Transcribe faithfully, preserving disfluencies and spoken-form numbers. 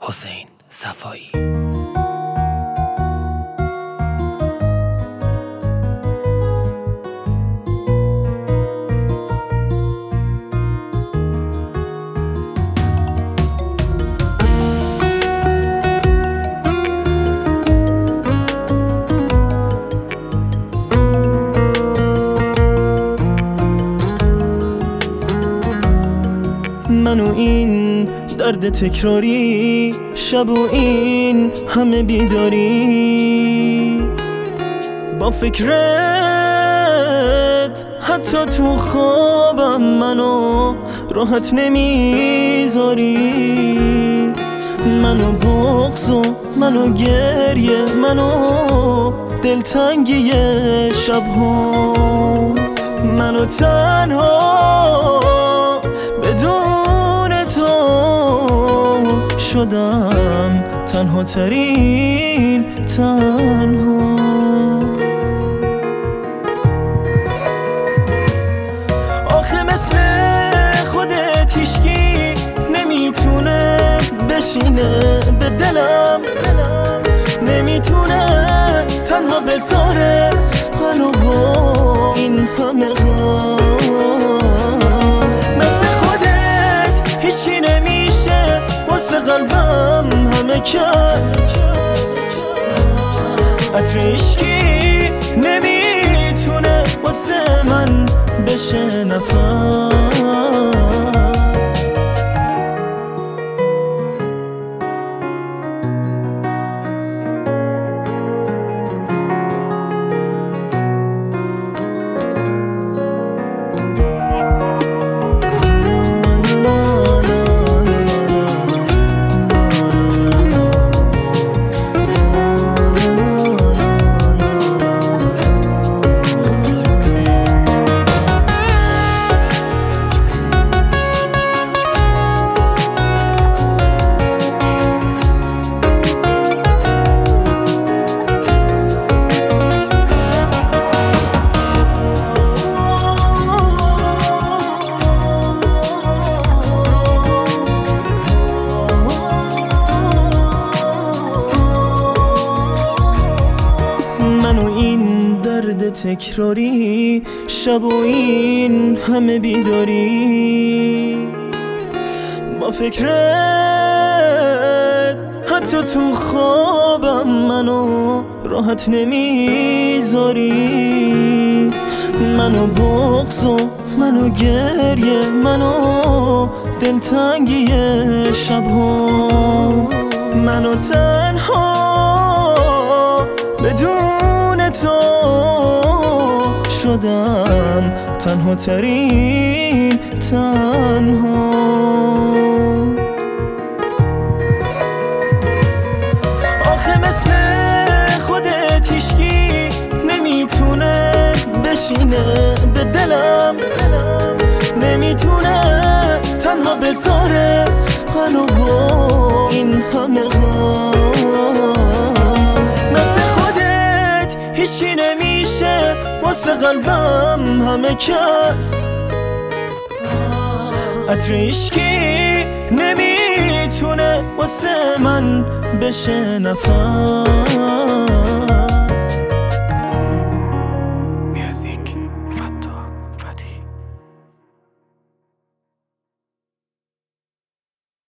حسین صفایی. من و این درد تکراری، شب و این همه بیداری، با فکرت حتی تو خوابم منو راحت نمیذاری. منو بغض و منو گریه، منو دلتنگی شبها، منو تنها بدون تو شدم تنها ترین تنها. آخه مثل خودت هیچکی نمیتونه بشینه به دلم، نمیتونه تنها بذاره منو با این همه غم. مثل خودت هیچی نمیشه واسه قلبم همه کس، عطر عشقی نمیتونه واسه من بشه نفس. تکراری، شب و این همه بیداری، با فکرت حتی تو خوابم منو راحت نمیذاری. منو بغض و منو گریه، منو دلتنگی شبها، منو تنها بدون تو شدم تنها ترین تنها. آخه مثل خودت هیچکی نمیتونه بشینه به دلم، نمیتونه تنها بذاره منو با این همه غم. مثل خودت هیچی نمیشه واسه قلبم همه کس، عطر عشقی نمیتونه واسه من بشه نفس.